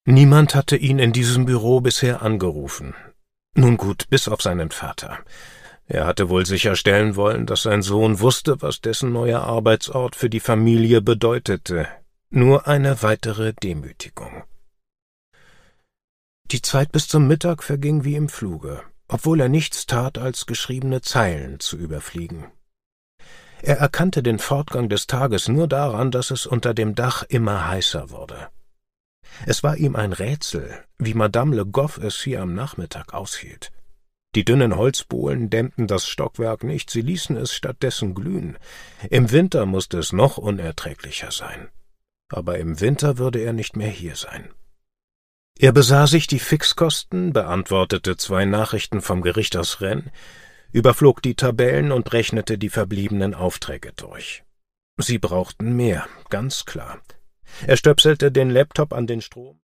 Niemand hatte ihn in diesem Büro bisher angerufen. Nun gut, bis auf seinen Vater. Er hatte wohl sicherstellen wollen, dass sein Sohn wusste, was dessen neuer Arbeitsort für die Familie bedeutete. Nur eine weitere Demütigung. Die Zeit bis zum Mittag verging wie im Fluge, obwohl er nichts tat, als geschriebene Zeilen zu überfliegen. Er erkannte den Fortgang des Tages nur daran, dass es unter dem Dach immer heißer wurde. Es war ihm ein Rätsel, wie Madame Le Goff es hier am Nachmittag aushielt. Die dünnen Holzbohlen dämmten das Stockwerk nicht, sie ließen es stattdessen glühen. Im Winter musste es noch unerträglicher sein. Aber im Winter würde er nicht mehr hier sein. Er besah sich die Fixkosten, beantwortete 2 Nachrichten vom Gericht aus Rennes, überflog die Tabellen und rechnete die verbliebenen Aufträge durch. Sie brauchten mehr, ganz klar. Er stöpselte den Laptop an den Strom.